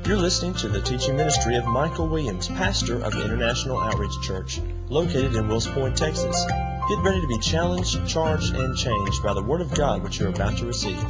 You're listening to the teaching ministry of Michael Williams, pastor of International Outreach Church, located in Wills Point, Texas. Get ready to be challenged, charged, and changed by the Word of God which you're about to receive.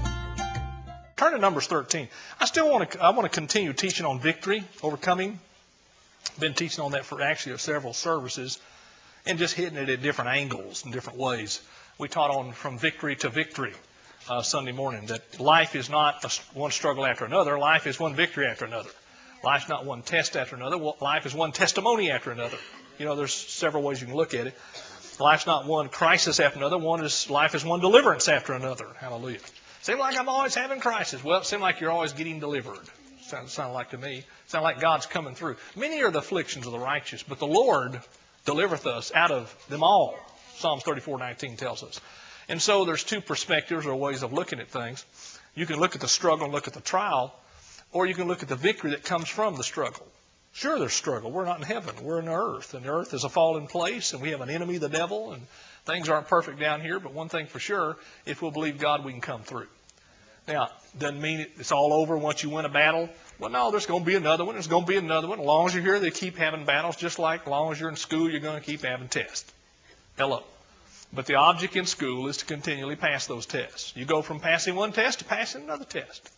Turn to Numbers 13. I want to continue teaching on victory, overcoming. Been teaching on that for actually several services, and just hitting it at different angles and different ways. We taught on from victory to victory Sunday morning, that life is not one struggle after another. Life is one victory after another. Life's not one test after another. Life is one testimony after another. You know, there's several ways you can look at it. Life's not one crisis after another. Life is one deliverance after another. Hallelujah. Seems like I'm always having crisis. Well, it seems like you're always getting delivered. Sound like to me. Sound like God's coming through. Many are the afflictions of the righteous, but the Lord delivereth us out of them all. Psalms 34:19 tells us. And so there's two perspectives or ways of looking at things. You can look at the struggle and look at the trial, or you can look at the victory that comes from the struggle. Sure, there's struggle. We're not in heaven. We're in the earth. And the earth is a fallen place, and we have an enemy, the devil, and things aren't perfect down here. But one thing for sure, if we'll believe God, we can come through. Now, doesn't mean it's all over once you win a battle. Well, no, there's going to be another one. There's going to be another one. As long as you're here, they keep having battles, just like as long as you're in school, you're going to keep having tests. Hello. But the object in school is to continually pass those tests. You go from passing one test to passing another test.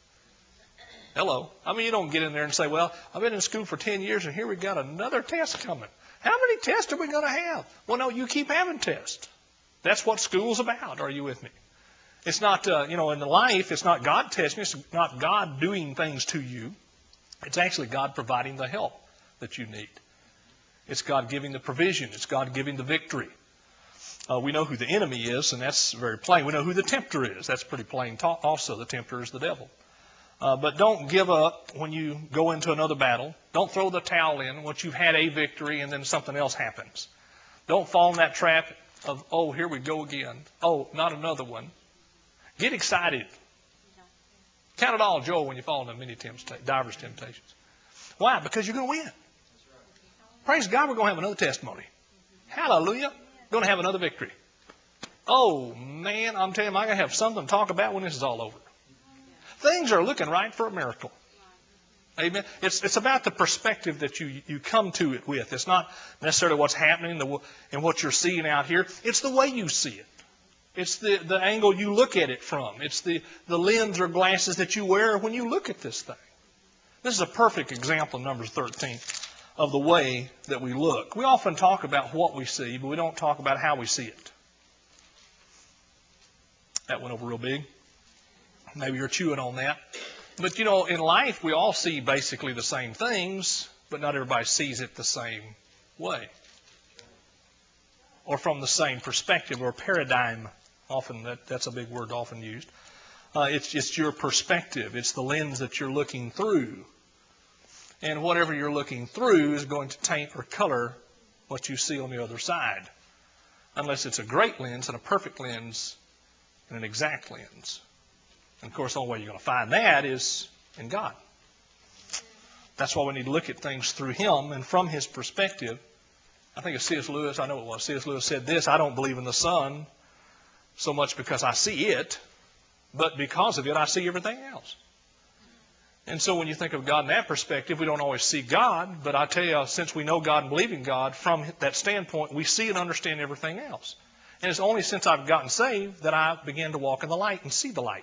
Hello. I mean, you don't get in there and say, well, I've been in school for 10 years, and here we got another test coming. How many tests are we going to have? Well, no, you keep having tests. That's what school's about. Are you with me? It's not, in life, it's not God testing. It's not God doing things to you. It's actually God providing the help that you need. It's God giving the provision. It's God giving the victory. We know who the enemy is, and that's very plain. We know who the tempter is. That's pretty plain also. The tempter is the devil. But don't give up when you go into another battle. Don't throw the towel in once you've had a victory and then something else happens. Don't fall in that trap of, oh, here we go again. Oh, not another one. Get excited. Count it all joy when you fall into many divers temptations. Why? Because you're going to win. Praise God, we're going to have another testimony. Hallelujah. Going to have another victory. Oh, man, I'm telling you, I'm going to have something to talk about when this is all over. Things are looking right for a miracle. Amen. It's about the perspective that you come to it with. It's not necessarily what's happening and what you're seeing out here. It's the way you see it. It's the angle you look at it from. It's the lens or glasses that you wear when you look at this thing. This is a perfect example in Numbers 13 of the way that we look. We often talk about what we see, but we don't talk about how we see it. That went over real big. Maybe you're chewing on that. But, in life, we all see basically the same things, but not everybody sees it the same way. Or from the same perspective or paradigm. Often, that's a big word often used. It's your perspective. It's the lens that you're looking through. And whatever you're looking through is going to taint or color what you see on the other side. Unless it's a great lens and a perfect lens and an exact lens. And of course, the only way you're going to find that is in God. That's why we need to look at things through Him and from His perspective. I think it's C.S. Lewis, I know it was. C.S. Lewis said this, I don't believe in the sun so much because I see it, but because of it, I see everything else. And so when you think of God in that perspective, we don't always see God, but I tell you, since we know God and believe in God, from that standpoint, we see and understand everything else. And it's only since I've gotten saved that I began to walk in the light and see the light.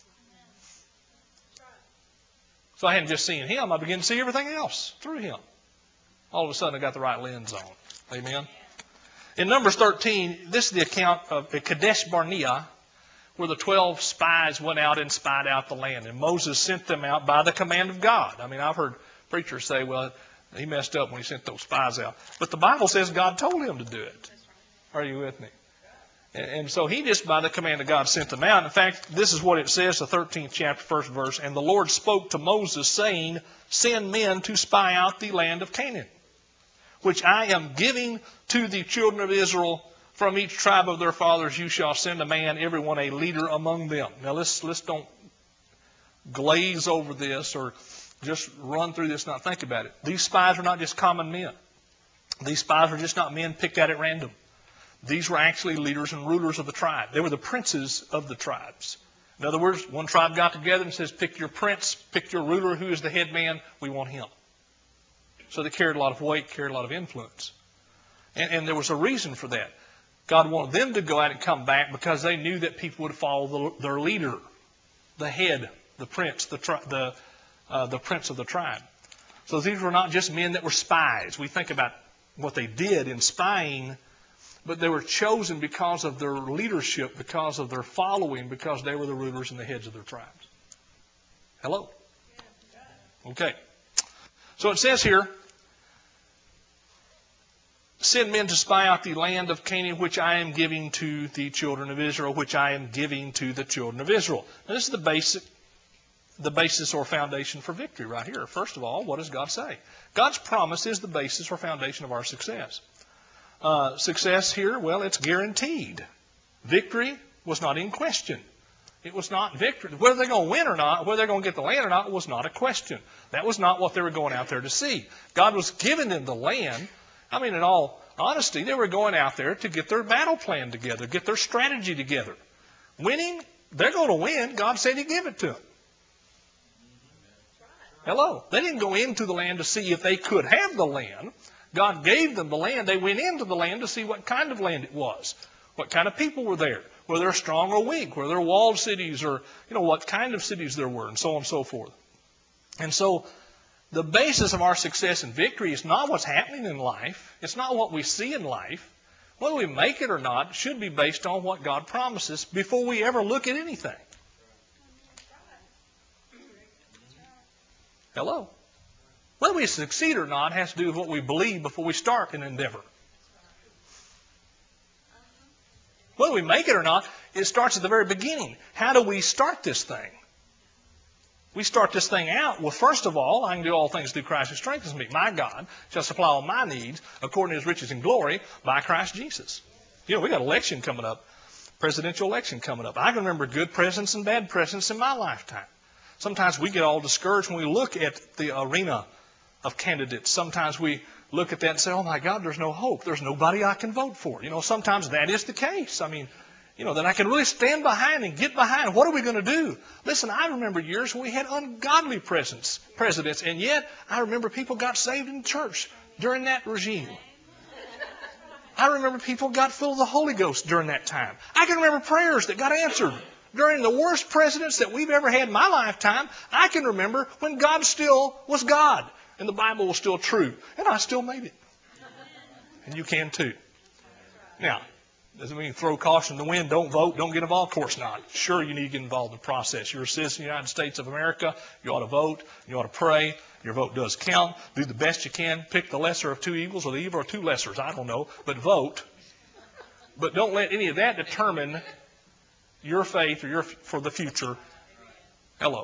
So I hadn't just seen Him, I began to see everything else through Him. All of a sudden I got the right lens on. Amen. In Numbers 13, this is the account of Kadesh Barnea, where the 12 spies went out and spied out the land. And Moses sent them out by the command of God. I mean, I've heard preachers say, well, he messed up when he sent those spies out. But the Bible says God told him to do it. Are you with me? And so he just, by the command of God, sent them out. In fact, this is what it says, the 13th chapter, 1st verse. And the Lord spoke to Moses, saying, send men to spy out the land of Canaan, which I am giving to the children of Israel. From each tribe of their fathers you shall send a man, every one a leader among them. Now let's don't glaze over this or just run through this and not think about it. These spies are not just common men. These spies are just not men picked out at random. These were actually leaders and rulers of the tribe. They were the princes of the tribes. In other words, one tribe got together and says, pick your prince, pick your ruler, who is the head man, we want him. So they carried a lot of weight, carried a lot of influence. And there was a reason for that. God wanted them to go out and come back because they knew that people would follow their leader, the head, the prince, the prince of the tribe. So these were not just men that were spies. We think about what they did in spying, but they were chosen because of their leadership, because of their following, because they were the rulers and the heads of their tribes. Hello? Okay. So it says here, send men to spy out the land of Canaan, which I am giving to the children of Israel, which I am giving to the children of Israel. Now, this is the basis or foundation for victory right here. First of all, what does God say? God's promise is the basis or foundation of our success. Success here, well, it's guaranteed. Victory was not in question. It was not victory. Whether they're going to win or not, whether they're going to get the land or not, was not a question. That was not what they were going out there to see. God was giving them the land. I mean, in all honesty, they were going out there to get their battle plan together, get their strategy together. Winning, they're going to win. God said He'd give it to them. Hello. They didn't go into the land to see if they could have the land. God gave them the land. They went into the land to see what kind of land it was, what kind of people were there, whether they're strong or weak, whether they're walled cities or, what kind of cities there were, and so on and so forth. And so the basis of our success and victory is not what's happening in life. It's not what we see in life. Whether we make it or not should be based on what God promises before we ever look at anything. Hello? Whether we succeed or not has to do with what we believe before we start an endeavor. Whether we make it or not, it starts at the very beginning. How do we start this thing? We start this thing out. Well, first of all, I can do all things through Christ who strengthens me. My God shall supply all my needs according to His riches and glory by Christ Jesus. We got election coming up, presidential election coming up. I can remember good presidents and bad presidents in my lifetime. Sometimes we get all discouraged when we look at the arena of candidates. Sometimes we look at that and say, oh my God, there's no hope. There's nobody I can vote for. Sometimes that is the case. I mean, that I can really stand behind and get behind. What are we going to do? Listen, I remember years when we had ungodly presidents, and yet I remember people got saved in church during that regime. I remember people got filled with the Holy Ghost during that time. I can remember prayers that got answered during the worst presidents that we've ever had in my lifetime. I can remember when God still was God and the Bible was still true, and I still made it. And you can too. Now, doesn't mean throw caution to the wind, don't vote, don't get involved. Of course not. Sure, you need to get involved in the process. You're a citizen of the United States of America. You ought to vote. You ought to pray. Your vote does count. Do the best you can. Pick the lesser of two evils or the evil of two lessers. I don't know. But vote. But don't let any of that determine your faith or for the future. Hello.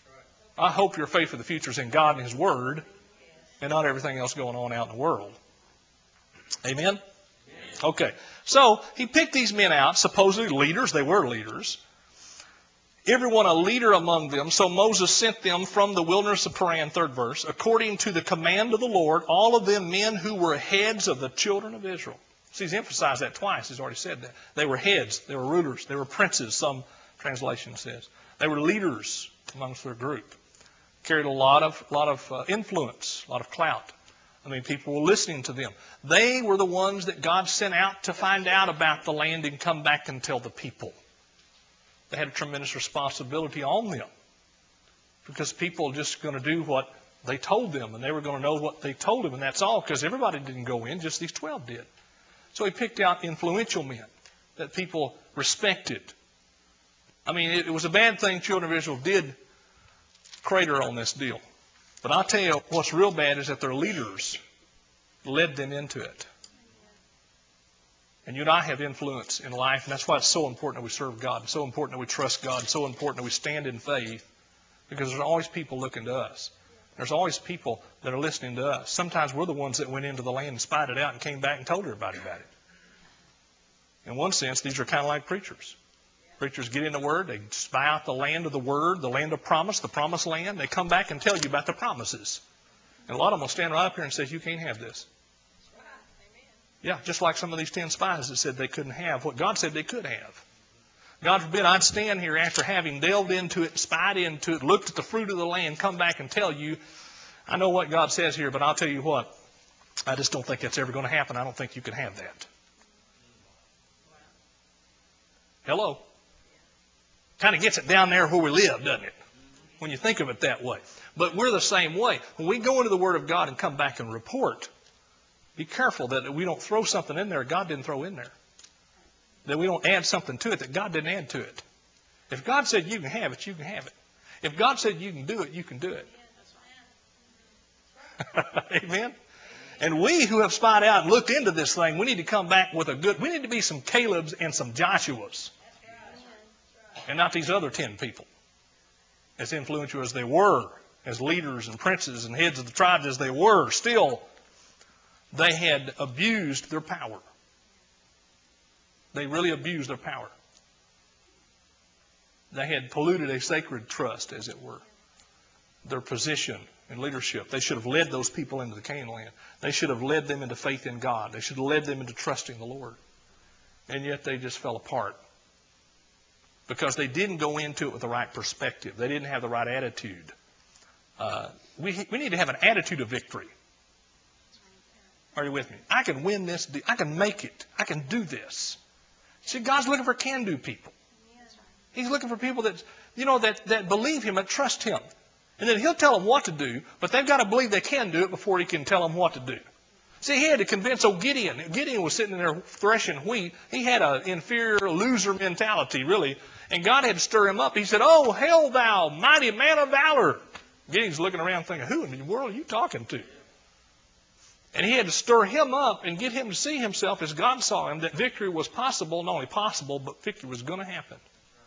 I hope your faith for the future is in God and His Word and not everything else going on out in the world. Amen? Okay. So He picked these men out, supposedly leaders. They were leaders. Everyone a leader among them. So Moses sent them from the wilderness of Paran, third verse, according to the command of the Lord, all of them men who were heads of the children of Israel. See, He's emphasized that twice. He's already said that. They were heads. They were rulers. They were princes, some translation says. They were leaders amongst their group. Carried a lot of influence, a lot of clout. I mean, people were listening to them. They were the ones that God sent out to find out about the land and come back and tell the people. They had a tremendous responsibility on them because people are just going to do what they told them, and they were going to know what they told them, and that's all, because everybody didn't go in, just these 12 did. So He picked out influential men that people respected. I mean, it was a bad thing children of Israel did crater on this deal. But I'll tell you what's real bad is that their leaders led them into it. And you and I have influence in life, and that's why it's so important that we serve God. It's so important that we trust God. It's so important that we stand in faith, because there's always people looking to us. There's always people that are listening to us. Sometimes we're the ones that went into the land and spied it out and came back and told everybody about it. In one sense, these are kind of like preachers. Preachers get in the Word, they spy out the land of the Word, the land of promise, the promised land. They come back and tell you about the promises. And a lot of them will stand right up here and say, you can't have this. Yeah, just like some of these 10 spies that said they couldn't have what God said they could have. God forbid I'd stand here after having delved into it, spied into it, looked at the fruit of the land, come back and tell you, I know what God says here, but I'll tell you what, I just don't think that's ever going to happen. I don't think you can have that. Hello? Kind of gets it down there where we live, doesn't it? When you think of it that way. But we're the same way. When we go into the Word of God and come back and report, be careful that we don't throw something in there God didn't throw in there. That we don't add something to it that God didn't add to it. If God said you can have it, you can have it. If God said you can do it, you can do it. Amen? And we who have spied out and looked into this thing, we need to come back with we need to be some Calebs and some Joshuas. And not these other 10 people. As influential as they were, as leaders and princes and heads of the tribes as they were, still, they had abused their power. They really abused their power. They had polluted a sacred trust, as it were. Their position in leadership. They should have led those people into the Canaan land. They should have led them into faith in God. They should have led them into trusting the Lord. And yet they just fell apart. Because they didn't go into it with the right perspective. They didn't have the right attitude. We need to have an attitude of victory. Are you with me? I can win this. I can make it. I can do this. See, God's looking for can-do people. He's looking for people that, that believe Him and trust Him. And then He'll tell them what to do, but they've got to believe they can do it before He can tell them what to do. See, He had to convince old Gideon. Gideon was sitting there threshing wheat. He had an inferior loser mentality, really. And God had to stir him up. He said, "Oh, hail thou, mighty man of valor." Gideon's looking around thinking, who in the world are you talking to? And He had to stir him up and get him to see himself as God saw him, that victory was possible, not only possible, but victory was going to happen.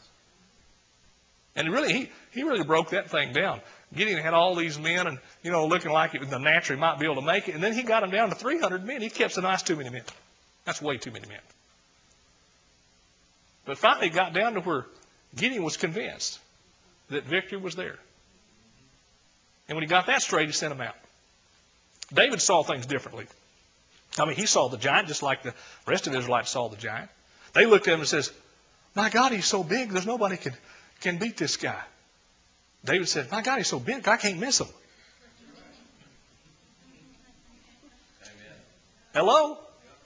And really, he really broke that thing down. Gideon had all these men and, looking like it was the natural he might be able to make it. And then he got them down to 300 men. He kept saying, "That's too many men. That's way too many men." But finally it got down to where Gideon was convinced that victory was there. And when he got that straight, he sent them out. David saw things differently. He saw the giant just like the rest of the Israelites saw the giant. They looked at him and says, "My God, he's so big, there's nobody can beat this guy." David said, "My God, he's so big, I can't miss him." Amen. Hello?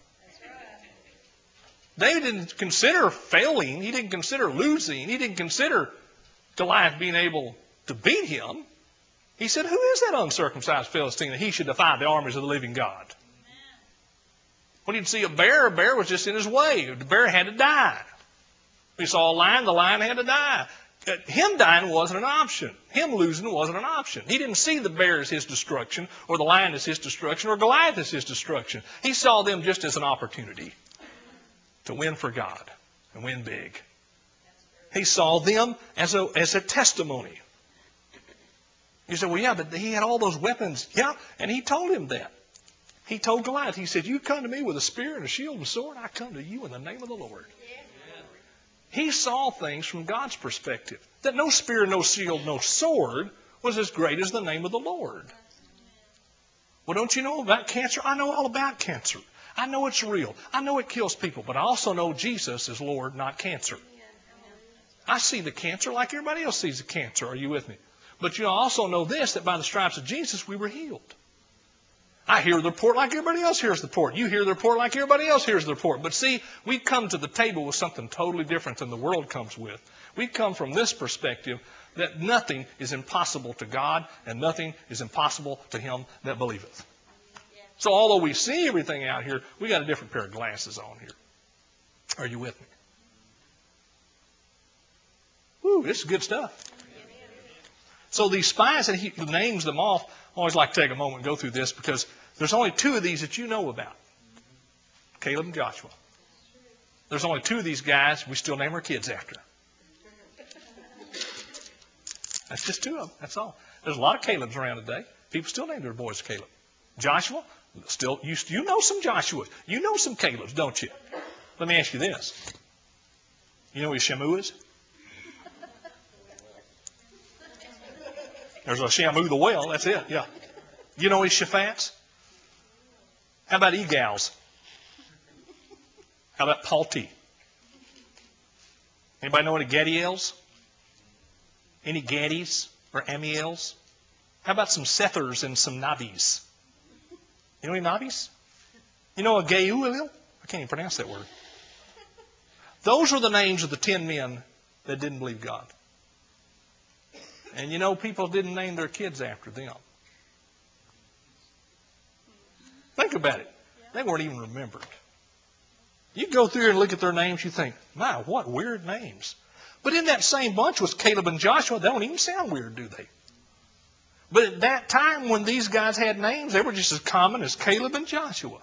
David didn't consider failing. He didn't consider losing. He didn't consider Goliath being able to beat him. He said, "Who is that uncircumcised Philistine that he should defy the armies of the living God?" When he'd see a bear was just in his way. The bear had to die. He saw a lion, the lion had to die. Him dying wasn't an option. Him losing wasn't an option. He didn't see the bear as his destruction, or the lion as his destruction, or Goliath as his destruction. He saw them just as an opportunity to win for God and win big. He saw them as a testimony. You say, "Well, yeah, but he had all those weapons." Yeah, and he told him that. He told Goliath, he said, "You come to me with a spear and a shield and a sword, I come to you in the name of the Lord." He saw things from God's perspective. That no spear, no shield, no sword was as great as the name of the Lord. Well, don't you know about cancer? I know all about cancer. I know it's real. I know it kills people. But I also know Jesus is Lord, not cancer. I see the cancer like everybody else sees the cancer. Are you with me? But I also know this, that by the stripes of Jesus we were healed. I hear the report like everybody else hears the report. You hear the report like everybody else hears the report. But see, we come to the table with something totally different than the world comes with. We come from this perspective that nothing is impossible to God and nothing is impossible to him that believeth. So although we see everything out here, we got a different pair of glasses on here. Are you with me? Woo, this is good stuff. So these spies, and he names them off. I always like to take a moment and go through this because there's only 2 of these that you know about. Caleb and Joshua. There's only 2 of these guys we still name our kids after. That's just 2 of them. That's all. There's a lot of Calebs around today. People still name their boys Caleb. Joshua, still, you know some Joshuas. You know some Calebs, don't you? Let me ask you this. You know who Shamu is? There's a Shamu the whale. That's it. Yeah. You know his Shaphats? How about Egals? How about Palti? Anybody know any Gadiels? Any Gaddies or Amiels? How about some Sethers and some Nabis? You know any Nabis? You know a Geuelil? I can't even pronounce that word. Those were the names of the 10 men that didn't believe God. And you know, people didn't name their kids after them. Think about it. They weren't even remembered. You go through and look at their names, you think, my, what weird names. But in that same bunch was Caleb and Joshua. They don't even sound weird, do they? But at that time when these guys had names, they were just as common as Caleb and Joshua.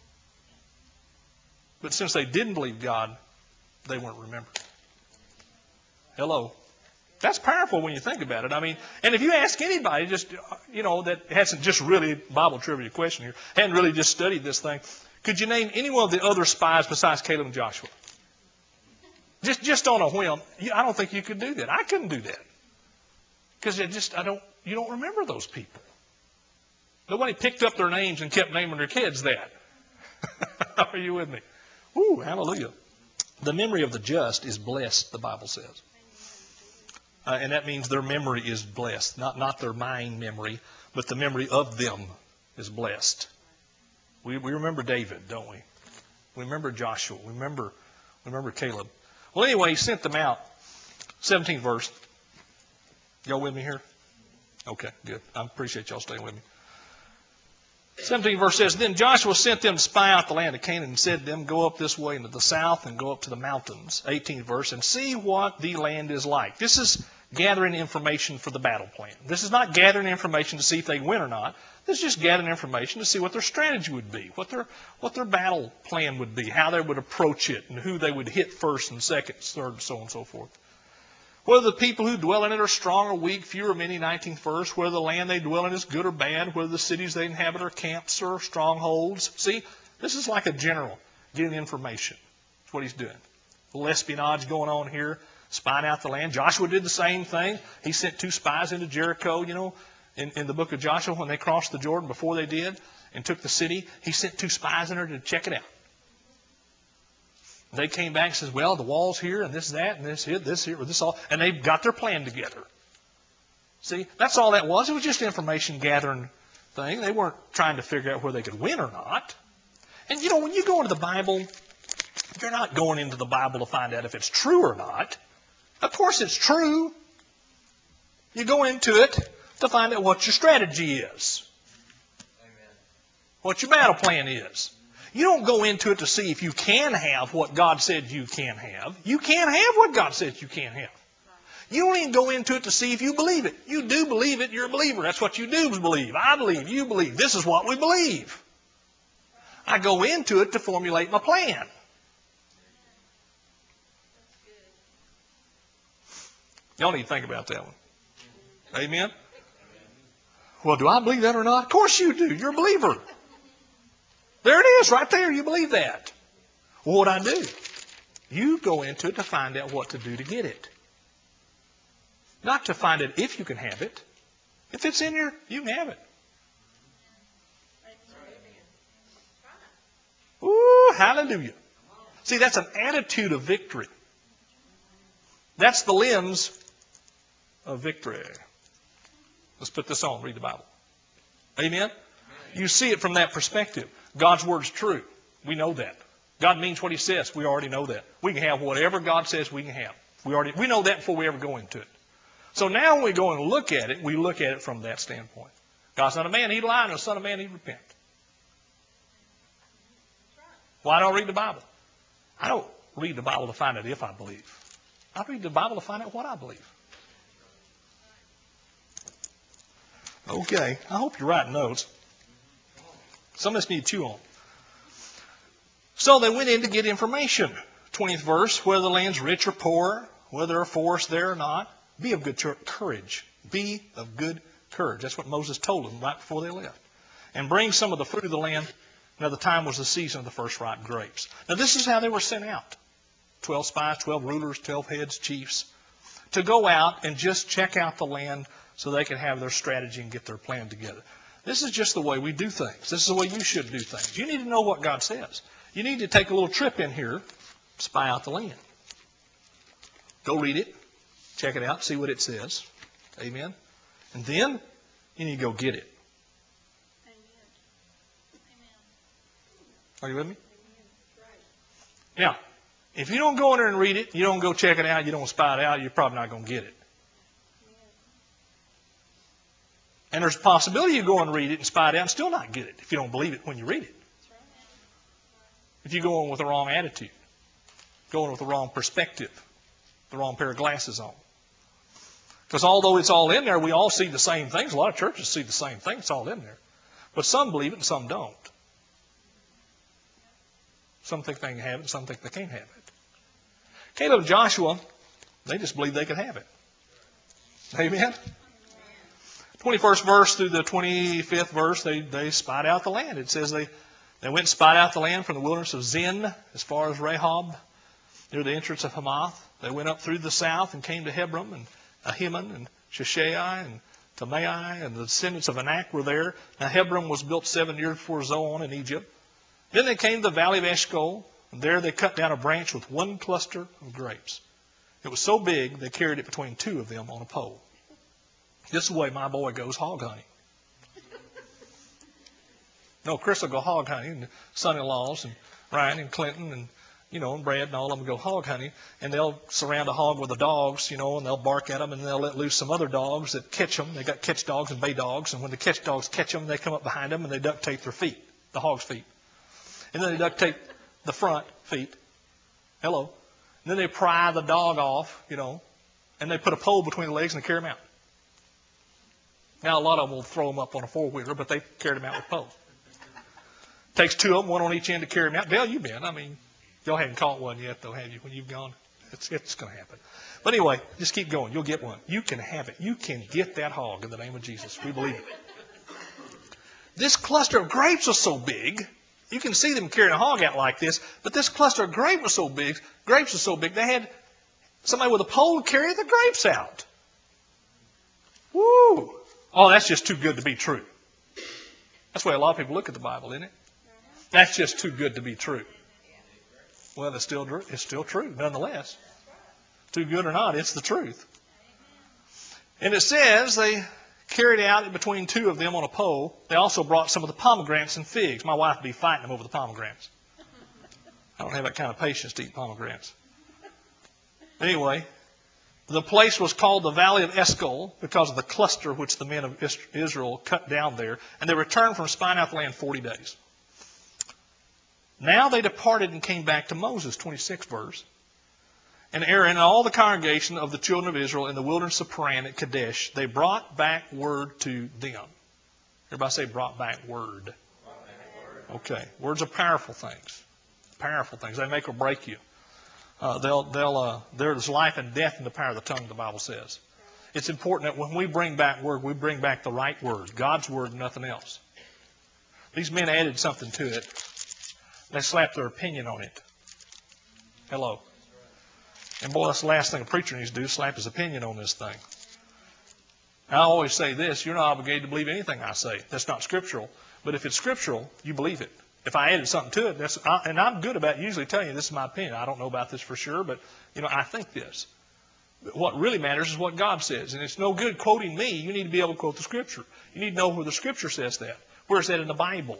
But since they didn't believe God, they weren't remembered. Hello. That's powerful when you think about it. I mean, and if you ask anybody, just, you know, that hasn't just really, Bible trivia question here, hadn't really just studied this thing, could you name any one of the other spies besides Caleb and Joshua? Just on a whim. I don't think you could do that. I couldn't do that. Because you don't remember those people. Nobody picked up their names and kept naming their kids that. Are you with me? Woo, hallelujah. The memory of the just is blessed, the Bible says. And that means their memory is blessed. Not their mind memory, but the memory of them is blessed. We remember David, don't we? We remember Joshua. We remember Caleb. Well, anyway, he sent them out. 17th verse. Y'all with me here? Okay, good. I appreciate y'all staying with me. 17th verse says, Then Joshua sent them to spy out the land of Canaan and said to them, Go up this way into the south and go up to the mountains. 18th verse, and see what the land is like. This is gathering information for the battle plan. This is not gathering information to see if they win or not. This is just gathering information to see what their strategy would be, what their battle plan would be, how they would approach it, and who they would hit first and second, third, and so on and so forth. Whether the people who dwell in it are strong or weak, few or many, 19th verse. Whether the land they dwell in is good or bad. Whether the cities they inhabit are camps or strongholds. See, this is like a general getting information. That's what he's doing. A little espionage going on here, spying out the land. Joshua did the same thing. He sent 2 spies into Jericho, you know, in the book of Joshua when they crossed the Jordan before they did and took the city. He sent 2 spies in there to check it out. They came back and says, well, the wall's here, and this, that, and this here, or this all. And they got their plan together. See, that's all that was. It was just an information gathering thing. They weren't trying to figure out whether they could win or not. And, you know, when you go into the Bible, you're not going into the Bible to find out if it's true or not. Of course it's true. You go into it to find out what your strategy is. Amen. What your battle plan is. You don't go into it to see if you can have what God said you can have. You can't have what God said you can't have. You don't even go into it to see if you believe it. You do believe it, you're a believer. That's what you do believe. I believe, you believe. This is what we believe. I go into it to formulate my plan. Y'all need to think about that one. Amen? Well, do I believe that or not? Of course you do. You're a believer. There it is, right there. You believe that. Well, what I do? You go into it to find out what to do to get it. Not to find out if you can have it. If it's in here, you can have it. Ooh, hallelujah. See, that's an attitude of victory. That's the lens of victory. Let's put this on. Read the Bible. Amen? You see it from that perspective. God's word is true. We know that. God means what He says. We already know that. We can have whatever God says we can have. We know that before we ever go into it. So now when we go and look at it, we look at it from that standpoint. God's not a man, He'd lie, and the Son of Man, He'd repent. Why don't I read the Bible? I don't read the Bible to find out if I believe. I read the Bible to find out what I believe. Okay, I hope you're writing notes. Some of us need to chew on. So they went in to get information. 20th verse, whether the land's rich or poor, whether there are forests there or not, be of good courage. Be of good courage. That's what Moses told them right before they left. And bring some of the fruit of the land. Now the time was the season of the first ripe grapes. Now this is how they were sent out. 12 spies, 12 rulers, 12 heads, chiefs. To go out and just check out the land so they could have their strategy and get their plan together. This is just the way we do things. This is the way you should do things. You need to know what God says. You need to take a little trip in here, spy out the land. Go read it. Check it out. See what it says. Amen. And then you need to go get it. Are you with me? Now, if you don't go in there and read it, you don't go check it out, you don't spy it out, you're probably not going to get it. And there's a possibility you go and read it and spy it out and still not get it if you don't believe it when you read it. If you go in with the wrong attitude, go in with the wrong perspective, the wrong pair of glasses on. Because although it's all in there, we all see the same things. A lot of churches see the same thing. It's all in there. But some believe it and some don't. Some think they can have it and some think they can't have it. Caleb and Joshua, they just believed they could have it. Amen? 21st verse through the 25th verse, they spied out the land. It says they went and spied out the land from the wilderness of Zin as far as Rehob, near the entrance of Hamath. They went up through the south and came to Hebron, and Ahiman and Sheshai and Talmai, and the descendants of Anak were there. Now Hebron was built 7 years before Zoan in Egypt. Then they came to the valley of Eshcol, and there they cut down a branch with one cluster of grapes. It was so big they carried it between two of them on a pole. This is the way my boy goes hog hunting. No, Chris will go hog hunting, and the son-in-laws, and Ryan and Clinton, and and Brad and all of them go hog hunting, and they'll surround a hog with the dogs, and they'll bark at them, and they'll let loose some other dogs that catch them. They got catch dogs and bay dogs, and when the catch dogs catch them, they come up behind them and they duct tape their feet, the hog's feet. And then they duct tape the front feet. Hello. And then they pry the dog off, and they put a pole between the legs and they carry them out. Now, a lot of them will throw them up on a four-wheeler, but they carried them out with poles. Takes two of them, one on each end to carry them out. Dale, you've been. Y'all haven't caught one yet, though, have you? When you've gone, it's going to happen. But anyway, just keep going. You'll get one. You can have it. You can get that hog in the name of Jesus. We believe it. This cluster of grapes was so big. You can see them carrying a hog out like this, but this cluster of grapes was so big, they had somebody with a pole carry the grapes out. Woo! Oh, that's just too good to be true. That's the way a lot of people look at the Bible, isn't it? That's just too good to be true. Well, it's still true, nonetheless. Too good or not, it's the truth. And it says they carried out between two of them on a pole. They also brought some of the pomegranates and figs. My wife would be fighting them over the pomegranates. I don't have that kind of patience to eat pomegranates. Anyway, the place was called the Valley of Eshcol because of the cluster which the men of Israel cut down there. And they returned from spying out the land 40 days. Now they departed and came back to Moses, 26th verse. And Aaron and all the congregation of the children of Israel in the wilderness of Paran at Kadesh, they brought back word to them. Everybody say brought back word. Okay. Words are powerful things. Powerful things. They make or break you. There's life and death in the power of the tongue, the Bible says. It's important that when we bring back word, we bring back the right word. God's word and nothing else. These men added something to it. They slapped their opinion on it. Hello. And boy, that's the last thing a preacher needs to do, slap his opinion on this thing. I always say this, you're not obligated to believe anything I say. That's not scriptural. But if it's scriptural, you believe it. If I added something to it, and I'm good about usually telling you this is my opinion. I don't know about this for sure, but I think this. But what really matters is what God says. And it's no good quoting me. You need to be able to quote the scripture. You need to know where the scripture says that. Where is that in the Bible?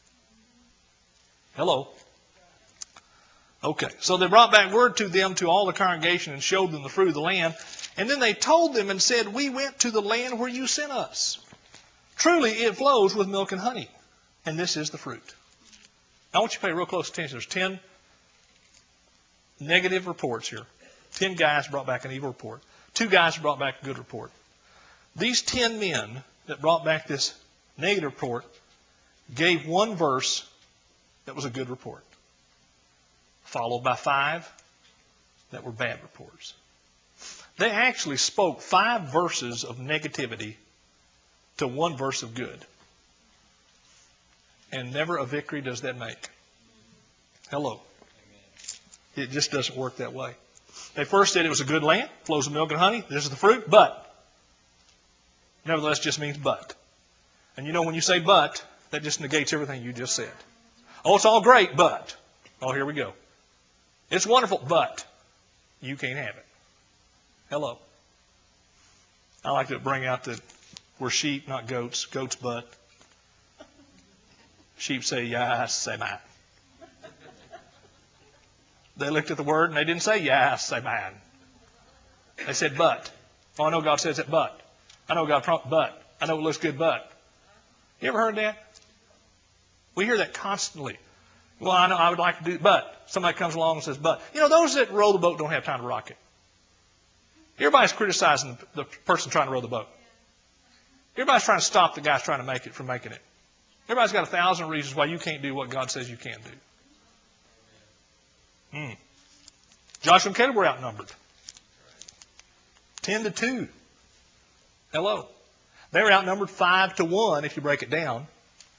Hello. Okay, so they brought back word to them, to all the congregation, and showed them the fruit of the land. And then they told them and said, we went to the land where you sent us. Truly, it flows with milk and honey. And this is the fruit. Now, I want you to pay real close attention. There's 10 negative reports here. 10 guys brought back an evil report. 2 guys brought back a good report. These 10 men that brought back this negative report gave one verse that was a good report, followed by 5 that were bad reports. They actually spoke 5 verses of negativity to 1 verse of good. And never a victory does that make. Hello. It just doesn't work that way. They first said it was a good land, flows with milk and honey. This is the fruit, but. Nevertheless, just means but. And when you say but, that just negates everything you just said. Oh, it's all great, but. Oh, here we go. It's wonderful, but you can't have it. Hello. I like to bring out that we're sheep, not goats. Goats butt. Sheep say yes, say man. They looked at the word and they didn't say yes, say man. They said but. Oh, I know God says it, but. I know God promised, but. I know it looks good, but. You ever heard that? We hear that constantly. Well, I know I would like to do, but. Somebody comes along and says, but. You know, those that row the boat don't have time to rock it. Everybody's criticizing the person trying to row the boat. Everybody's trying to stop the guys trying to make it from making it. Everybody's got 1,000 reasons why you can't do what God says you can do. Joshua and Caleb were outnumbered. 10-2. Hello. They were outnumbered 5-1 if you break it down.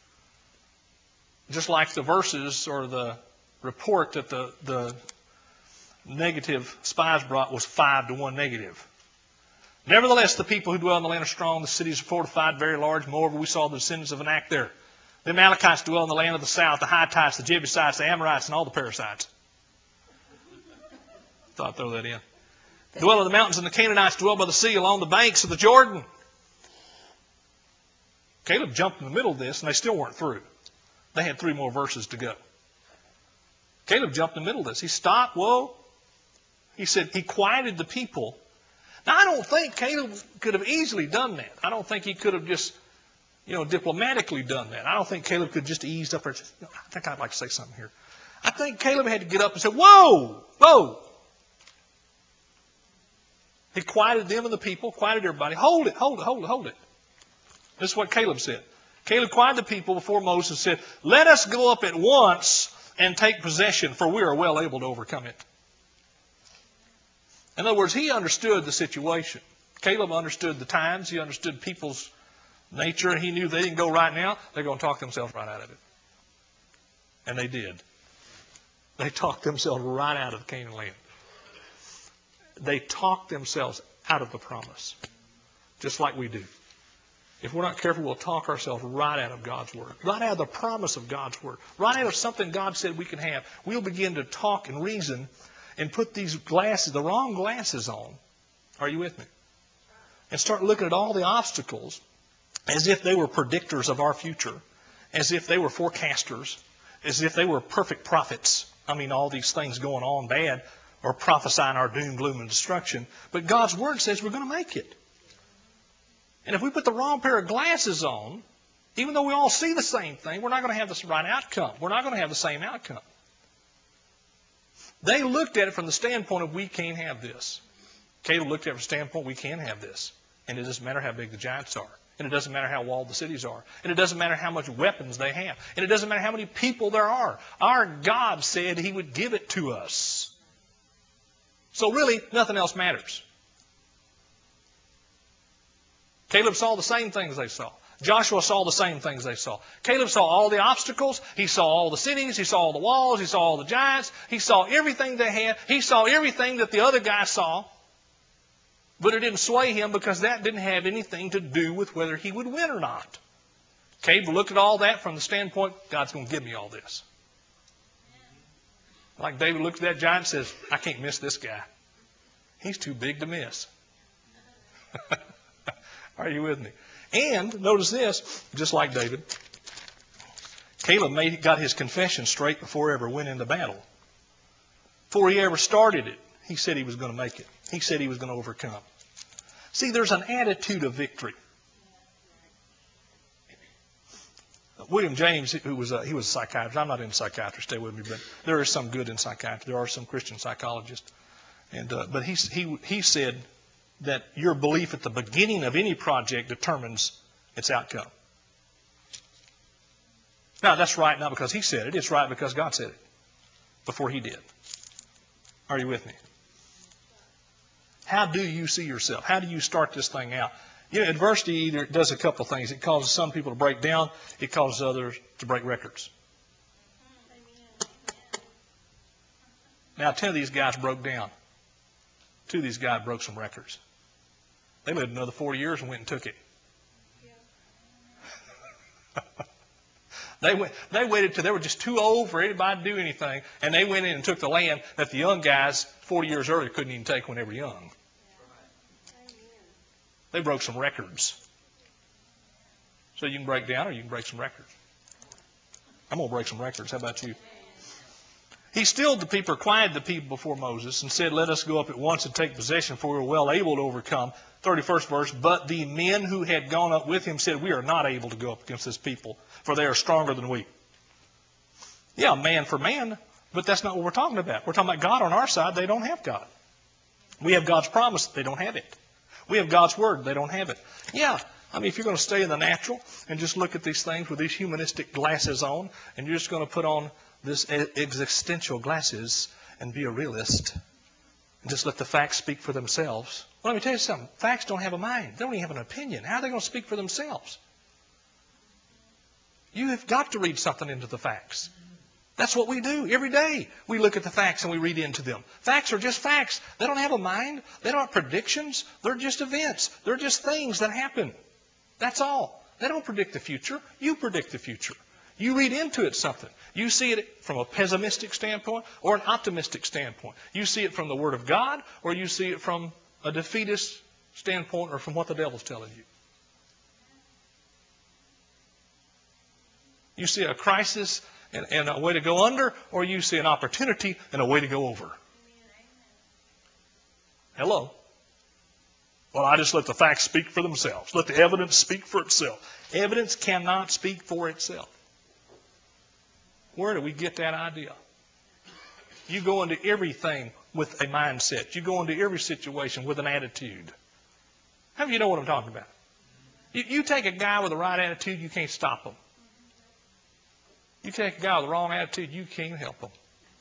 Just like the verses or the report that the negative spies brought was 5-1 negative. Nevertheless, the people who dwell in the land are strong. The cities are fortified, very large. Moreover, we saw the descendants of Anak there. The Amalekites dwell in the land of the south, the Hittites, the Jebusites, the Amorites, and all the Perizzites. Thought I'd throw that in. Dwell in the mountains, and the Canaanites dwell by the sea along the banks of the Jordan. Caleb jumped in the middle of this, and they still weren't through. They had 3 more verses to go. Caleb jumped in the middle of this. He stopped. Whoa. He said he quieted the people. Now, I don't think Caleb could have easily done that. I don't think he could have just, diplomatically done that. I don't think Caleb could just eased up there. I think I'd like to say something here. I think Caleb had to get up and say, whoa, whoa. He quieted them and the people, quieted everybody. Hold it, hold it, hold it, hold it. This is what Caleb said. Caleb quieted the people before Moses and said, let us go up at once and take possession, for we are well able to overcome it. In other words, he understood the situation. Caleb understood the times. He understood people's nature. And he knew they didn't go right now. They're going to talk themselves right out of it. And they did. They talked themselves right out of the Canaan land. They talked themselves out of the promise. Just like we do. If we're not careful, we'll talk ourselves right out of God's Word. Right out of the promise of God's Word. Right out of something God said we can have. We'll begin to talk and reason and put these glasses, the wrong glasses on. Are you with me? And start looking at all the obstacles as if they were predictors of our future, as if they were forecasters, as if they were perfect prophets. I mean, all these things going on bad or prophesying our doom, gloom, and destruction. But God's Word says we're going to make it. And if we put the wrong pair of glasses on, even though we all see the same thing, we're not going to have the right outcome. We're not going to have the same outcome. They looked at it from the standpoint of we can't have this. Caleb looked at it from the standpoint we can have this. And it doesn't matter how big the giants are. And it doesn't matter how walled the cities are. And it doesn't matter how much weapons they have. And it doesn't matter how many people there are. Our God said He would give it to us. So really, nothing else matters. Caleb saw the same things they saw. Joshua saw the same things they saw. Caleb saw all the obstacles. He saw all the cities. He saw all the walls. He saw all the giants. He saw everything they had. He saw everything that the other guy saw. But it didn't sway him because that didn't have anything to do with whether he would win or not. Caleb looked at all that from the standpoint, God's going to give me all this. Like David looked at that giant and says, I can't miss this guy. He's too big to miss. Are you with me? And notice this, just like David, Caleb got his confession straight before he ever went into battle. Before he ever started it, he said he was going to make it. He said he was going to overcome. See, there's an attitude of victory. William James, he was a psychiatrist. I'm not in psychiatry, stay with me, but there is some good in psychiatry. There are some Christian psychologists. But he said that your belief at the beginning of any project determines its outcome. Now, that's right not because he said it. It's right because God said it before he did. Are you with me? How do you see yourself? How do you start this thing out? Adversity either does a couple of things. It causes some people to break down. It causes others to break records. Now, 10 of these guys broke down. 2 of these guys broke some records. They lived another 40 years and went and took it. They waited till they were just too old for anybody to do anything, and they went in and took the land that the young guys 40 years earlier couldn't even take when they were young. They broke some records. So you can break down or you can break some records. I'm going to break some records. How about you? He stilled the people, or quieted the people before Moses, and said, let us go up at once and take possession, for we are well able to overcome. 31st verse, but the men who had gone up with him said, we are not able to go up against this people, for they are stronger than we. Yeah, man for man, but that's not what we're talking about. We're talking about God on our side. They don't have God. We have God's promise. They don't have it. We have God's word. They don't have it. Yeah, I mean, if you're going to stay in the natural and just look at these things with these humanistic glasses on, and you're just going to put on this existential glasses and be a realist and just let the facts speak for themselves. Well, let me tell you something. Facts don't have a mind. They don't even have an opinion. How are they going to speak for themselves? You have got to read something into the facts. That's what we do every day. We look at the facts and we read into them. Facts are just facts. They don't have a mind. They don't have predictions. They're just events. They're just things that happen. That's all. They don't predict the future. You predict the future. You read into it something. You see it from a pessimistic standpoint or an optimistic standpoint. You see it from the Word of God, or you see it from a defeatist standpoint, or from what the devil's telling you. You see a crisis and a way to go under, or you see an opportunity and a way to go over. Hello? Well, I just let the facts speak for themselves. Let the evidence speak for itself. Evidence cannot speak for itself. Where do we get that idea? You go into everything with a mindset. You go into every situation with an attitude. How do you know what I'm talking about? You take a guy with the right attitude, you can't stop him. You take a guy with the wrong attitude, you can't help him.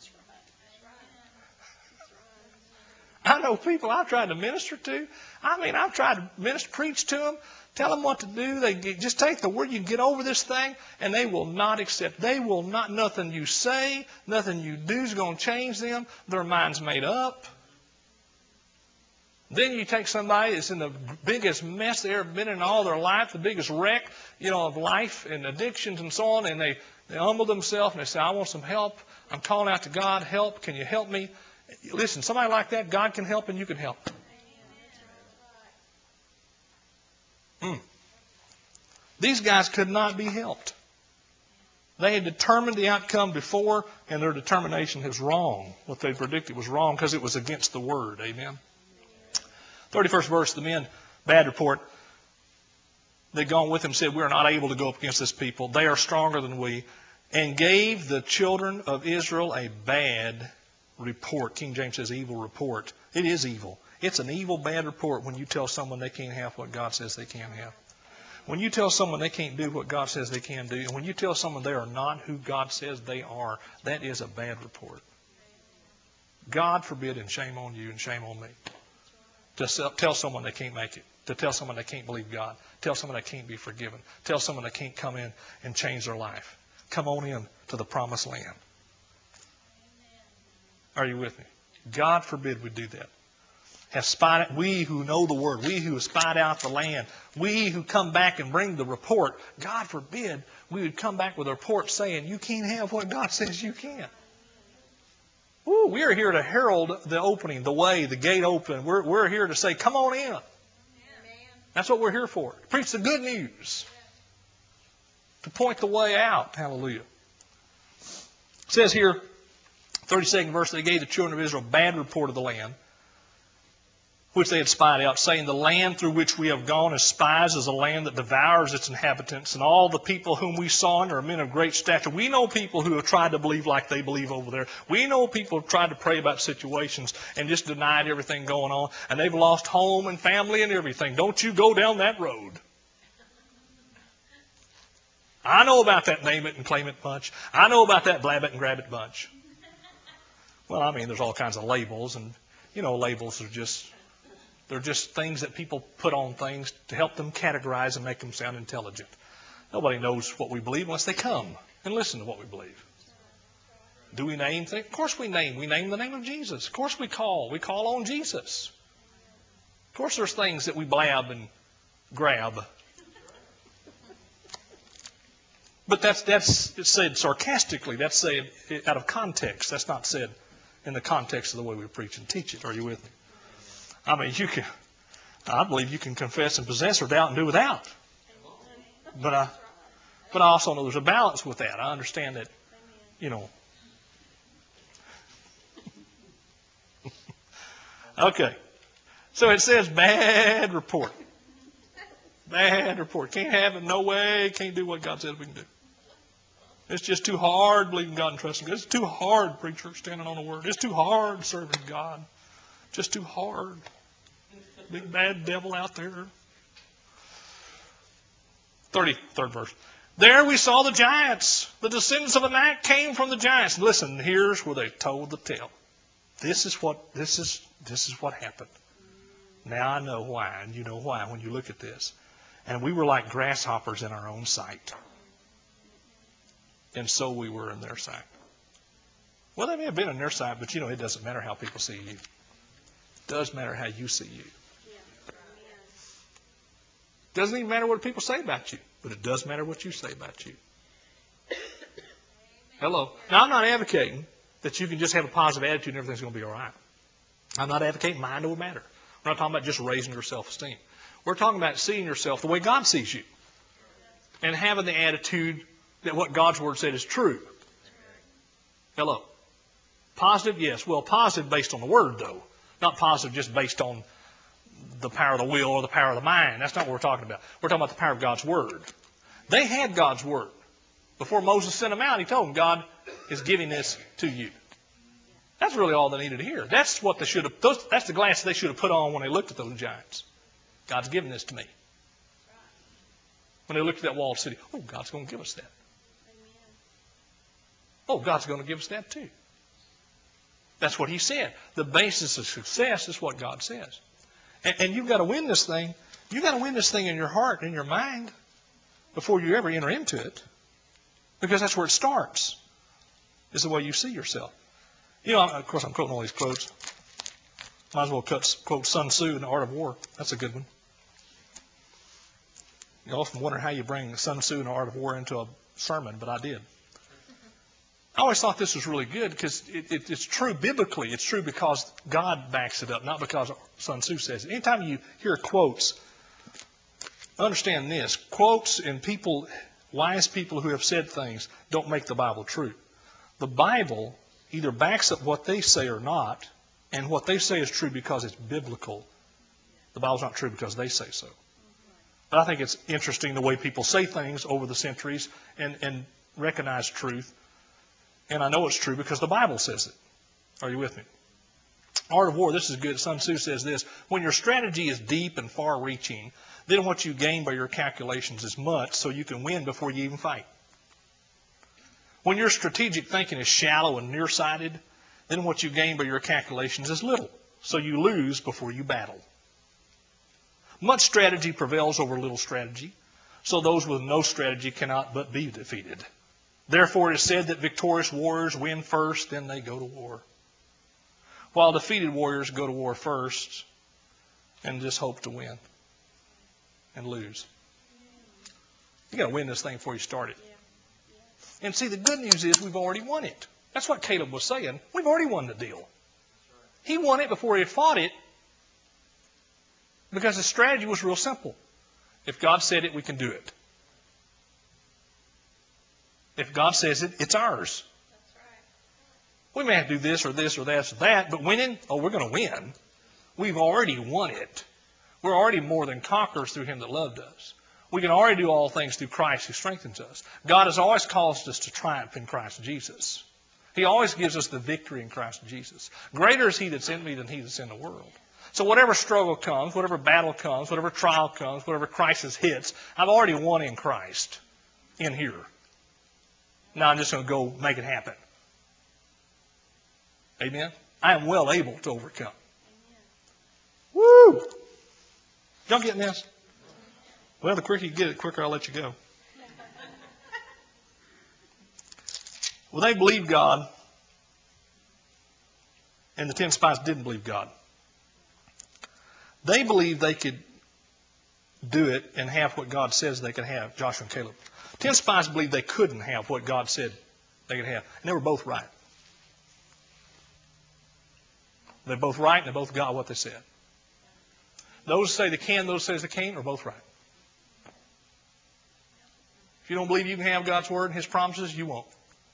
I know people I've tried to minister to. I mean, I've tried to preach to them, tell them what to do. They just take the word, you get over this thing, and they will not accept. They will not, nothing you say, nothing you do is going to change them. Their mind's made up. Then you take somebody that's in the biggest mess they've ever been in all their life, the biggest wreck, of life and addictions and so on, and they humble themselves and they say, I want some help. I'm calling out to God, help. Can you help me? Listen, somebody like that, God can help and you can help. These guys could not be helped. They had determined the outcome before, and their determination was wrong. What they predicted was wrong because it was against the Word. Amen. 31st verse, the men, bad report. They'd gone with him, said, we are not able to go up against this people. They are stronger than we. And gave the children of Israel a bad report. King James says evil report. It is evil. It's an evil, bad report when you tell someone they can't have what God says they can have. When you tell someone they can't do what God says they can do, and when you tell someone they are not who God says they are, that is a bad report. God forbid, and shame on you and shame on me, to tell someone they can't make it, to tell someone they can't believe God, tell someone they can't be forgiven, tell someone they can't come in and change their life. Come on in to the promised land. Are you with me? God forbid we do that. We who know the Word, we who have spied out the land, we who come back and bring the report, God forbid we would come back with a report saying you can't have what God says you can. Ooh, we are here to herald the opening, the way, the gate open. We're here to say, come on in. That's what we're here for. To preach the good news. To point the way out. Hallelujah. It says here, 32nd verse, they gave the children of Israel a bad report of the land, which they had spied out, saying, the land through which we have gone as spies is a land that devours its inhabitants, and all the people whom we saw are men of great stature. We know people who have tried to believe like they believe over there. We know people who have tried to pray about situations and just denied everything going on, and they've lost home and family and everything. Don't you go down that road. I know about that name it and claim it bunch. I know about that blab it and grab it bunch. Well, I mean, there's all kinds of labels, and, labels are just... They're just things that people put on things to help them categorize and make them sound intelligent. Nobody knows what we believe unless they come and listen to what we believe. Do we name things? Of course we name. We name the name of Jesus. Of course we call. We call on Jesus. Of course there's things that we blab and grab. But that's said sarcastically. That's said out of context. That's not said in the context of the way we preach and teach it. Are you with me? I mean, I believe you can confess and possess or doubt and do without. But I also know there's a balance with that. I understand that, Okay. So it says bad report. Bad report. Can't have it, no way. Can't do what God says we can do. It's just too hard believing God and trusting God. It's too hard, preacher, standing on the Word. It's too hard serving God. Just too hard. Big bad devil out there. 33rd verse. There we saw the giants. The descendants of Anak came from the giants. Listen, here's where they told the tale. This is what happened. Now I know why, and you know why when you look at this. And we were like grasshoppers in our own sight. And so we were in their sight. Well, they may have been in their sight, but it doesn't matter how people see you. It does matter how you see you. Doesn't even matter what people say about you, but it does matter what you say about you. Hello. Now, I'm not advocating that you can just have a positive attitude and everything's going to be all right. I'm not advocating mind over matter. We're not talking about just raising your self-esteem. We're talking about seeing yourself the way God sees you and having the attitude that what God's Word said is true. Hello. Positive, yes. Well, positive based on the Word, though. Not positive just based on the power of the will or the power of the mind. That's not what we're talking about. We're talking about the power of God's Word. They had God's Word. Before Moses sent them out, he told them, God is giving this to you. That's really all they needed to hear. That's what they should have. That's the glass they should have put on when they looked at those giants. God's giving this to me. When they looked at that walled city, oh, God's going to give us that. Oh, God's going to give us that too. That's what He said. The basis of success is what God says. And you've got to win this thing. You've got to win this thing in your heart and in your mind before you ever enter into it. Because that's where it starts, is the way you see yourself. Of course, I'm quoting all these quotes. Might as well quote Sun Tzu in The Art of War. That's a good one. You often wonder how you bring Sun Tzu in The Art of War into a sermon, but I did. I always thought this was really good because it's true biblically. It's true because God backs it up, not because Sun Tzu says it. Anytime you hear quotes, understand this. Quotes and wise people who have said things don't make the Bible true. The Bible either backs up what they say or not, and what they say is true because it's biblical. The Bible's not true because they say so. But I think it's interesting the way people say things over the centuries and recognize truth. And I know it's true because the Bible says it. Are you with me? Art of War, this is good. Sun Tzu says this: when your strategy is deep and far-reaching, then what you gain by your calculations is much, so you can win before you even fight. When your strategic thinking is shallow and nearsighted, then what you gain by your calculations is little, so you lose before you battle. Much strategy prevails over little strategy, so those with no strategy cannot but be defeated. Therefore it is said that victorious warriors win first, then they go to war, while defeated warriors go to war first and just hope to win and lose. You've got to win this thing before you start it. And see, the good news is we've already won it. That's what Caleb was saying. We've already won the deal. He won it before he had fought it because his strategy was real simple. If God said it, we can do it. If God says it, it's ours. We may have to do this or this or that or that, but winning, we're going to win. We've already won it. We're already more than conquerors through Him that loved us. We can already do all things through Christ who strengthens us. God has always caused us to triumph in Christ Jesus. He always gives us the victory in Christ Jesus. Greater is He that's in me than he that's in the world. So whatever struggle comes, whatever battle comes, whatever trial comes, whatever crisis hits, I've already won in Christ in here. Now I'm just going to go make it happen. Amen? I am well able to overcome. Woo! Y'all getting this? Well, the quicker you get it, the quicker I'll let you go. Well, they believed God, and the 10 spies didn't believe God. They believed they could do it and have what God says they could have, Joshua and Caleb. 10 spies believed they couldn't have what God said they could have. And they were both right. They're both right and they both got what they said. Those say they can, those say they can't, are both right. If you don't believe you can have God's Word and His promises, you won't.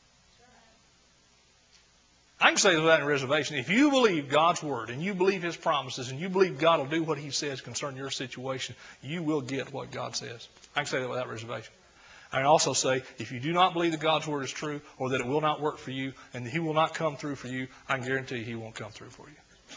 I can say that without any reservation. If you believe God's Word and you believe His promises and you believe God will do what He says concerning your situation, you will get what God says. I can say that without reservation. I can also say, if you do not believe that God's Word is true or that it will not work for you and that He will not come through for you, I can guarantee you He won't come through for you.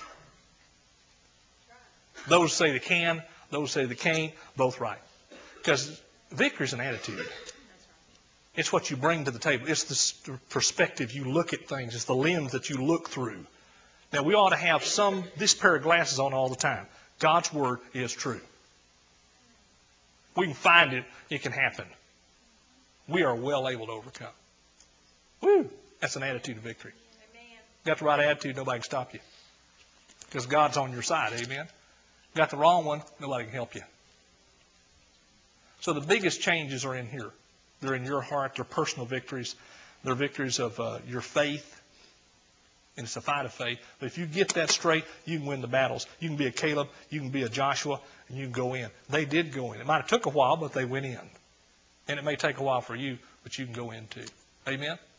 Those say they can, those say they can't, both right. Because victory is an attitude. It's what you bring to the table. It's the perspective you look at things. It's the lens that you look through. Now, we ought to have this pair of glasses on all the time. God's Word is true. We can find it. It can happen. We are well able to overcome. Woo! That's an attitude of victory. Amen. Got the right attitude, nobody can stop you. Because God's on your side. Amen. Got the wrong one, nobody can help you. So the biggest changes are in here. They're in your heart. They're personal victories. They're victories of your faith. And it's a fight of faith. But if you get that straight, you can win the battles. You can be a Caleb. You can be a Joshua. And you can go in. They did go in. It might have took a while, but they went in. And it may take a while for you, but you can go in too. Amen?